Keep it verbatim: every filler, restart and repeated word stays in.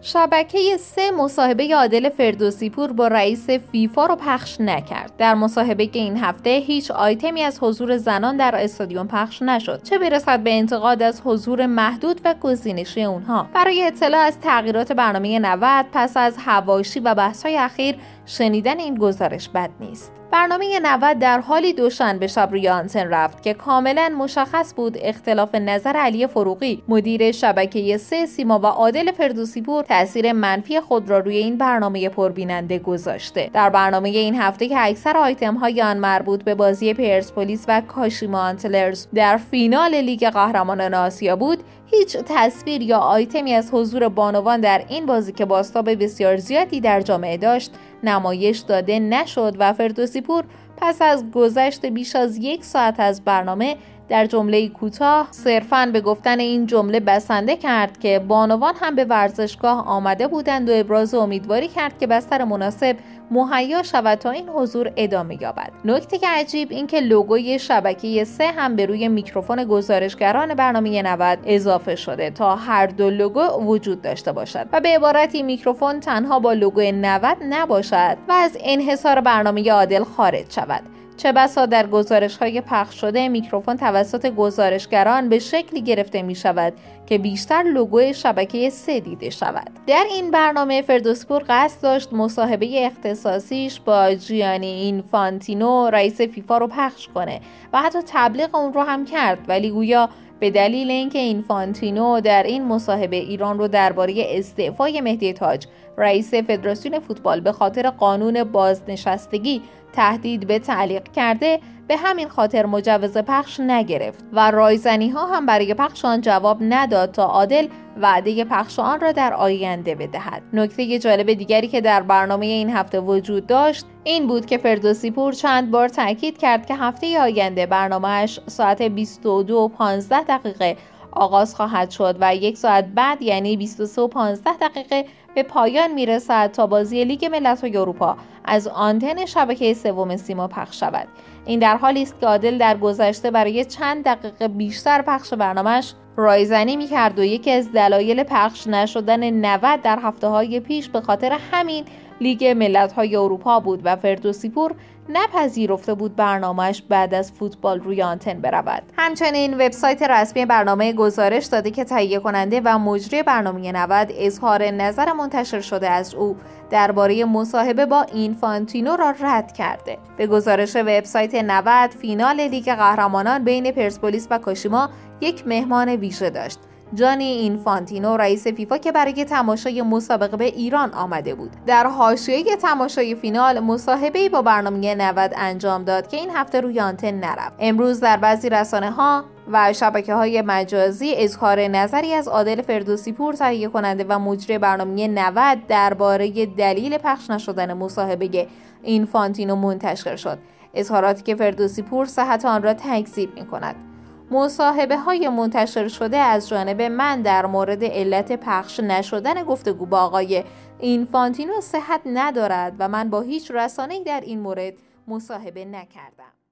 شبکه سه مصاحبه عادل فردوسی پور با رئیس فیفا رو پخش نکرد. در مصاحبه که این هفته هیچ آیتمی از حضور زنان در استادیوم پخش نشد، چه برسد به انتقاد از حضور محدود و گزینشی اونها. برای اطلاع از تغییرات برنامه نود پس از حواشی و بحث‌های اخیر، شنیدن این گزارش بد نیست. برنامه نود در حالی دوشنبه شب روی آنتن رفت که کاملا مشخص بود اختلاف نظر علی فروغی مدیر شبکه سه سیما و عادل فردوسی پور تأثیر منفی خود را روی این برنامه پربیننده گذاشته. در برنامه این هفته که اکثر آیتم های آن مربوط به بازی پرسپولیس و کاشیما آنتلرز در فینال لیگ قهرمانان آسیا بود، هیچ تصویر یا آیتمی از حضور بانوان در این بازی که بازتاب بسیار زیادی در جامعه داشت نمایش داده نشد و فردوسی پور پس از گذشت بیش از یک ساعت از برنامه در جمله کوتاه صرفاً به گفتن این جمله بسنده کرد که بانوان هم به ورزشگاه آمده بودند و ابراز امیدواری کرد که بستر مناسب مهیا شود تا این حضور ادامه یابد. نکته که عجیب این که لوگوی شبکه سه هم به روی میکروفون گزارشگران برنامه نود اضافه شده تا هر دو لوگو وجود داشته باشد و به عبارتی میکروفون تنها با لوگوی نود نباشد و از انحصار برنامه عادل خارج شود. چه بسا در گزارش‌های پخش شده میکروفون توسط گزارشگران به شکلی گرفته می شود که بیشتر لوگوی شبکه سه دیده شود. در این برنامه فردوسی پور قصد داشت مصاحبه اختصاصیش با جیانی اینفانتینو رئیس فیفا رو پخش کنه و حتی تبلیغ اون رو هم کرد، ولی گویا به دلیل اینکه اینفانتینو در این مصاحبه ایران رو درباره استعفای مهدی تاج رئیس فدراسیون فوتبال به خاطر قانون بازنشستگی تهدید به تعلیق کرده، به همین خاطر مجوز پخش نگرفت و رایزنی ها هم برای پخش آن جواب نداد تا عادل وعده پخش آن را در آینده بدهد. نکته جالب دیگری که در برنامه این هفته وجود داشت این بود که فردوسی پور چند بار تاکید کرد که هفته آینده برنامه‌اش ساعت بیست و دو و پانزده دقیقه آغاز خواهد شد و یک ساعت بعد یعنی بیست و سه و پانزده دقیقه به پایان میرسد تا بازی لیگ ملت‌های اروپا از آنتن شبکه سوم سیما پخش شود. این در حالی است که عادل در گذشته برای چند دقیقه بیشتر پخش برنامه‌اش رایزنی می‌کرد و یکی از دلایل پخش نشدن نود در هفته‌های پیش به خاطر همین لیگ ملت‌های اروپا بود و فردوسی پور نپذیرفته بود برنامه‌اش بعد از فوتبال روی آنتن برود. همچنین وبسایت رسمی برنامه گزارش داده که تهیه کننده و مجری برنامه نود اظهار نظر منتشر شده از او درباره مصاحبه با اینفانتینو را رد کرده. به گزارش وبسایت نود، فینال لیگ قهرمانان بین پرسپولیس و کاشیما یک مهمان ویژه داشت، جانی اینفانتینو رئیس فیفا که برای تماشای مسابقه به ایران آمده بود. در حاشیه تماشای فینال مصاحبه‌ای با برنامه نود انجام داد که این هفته روی آنتن نرفت. امروز در بعضی رسانه‌ها و شبکه‌های مجازی اظهار نظری از عادل فردوسی پور تهیه کننده و مجری برنامه نود درباره دلیل پخش نشدن مصاحبه اینفانتینو منتشر شد. اظهاراتی که فردوسی پور صحت آن را تکذیب می‌کند. مصاحبه های منتشر شده از جانب من در مورد علت پخش نشدن گفتگو با آقای اینفانتینو صحت ندارد و من با هیچ رسانه‌ای در این مورد مصاحبه نکردم.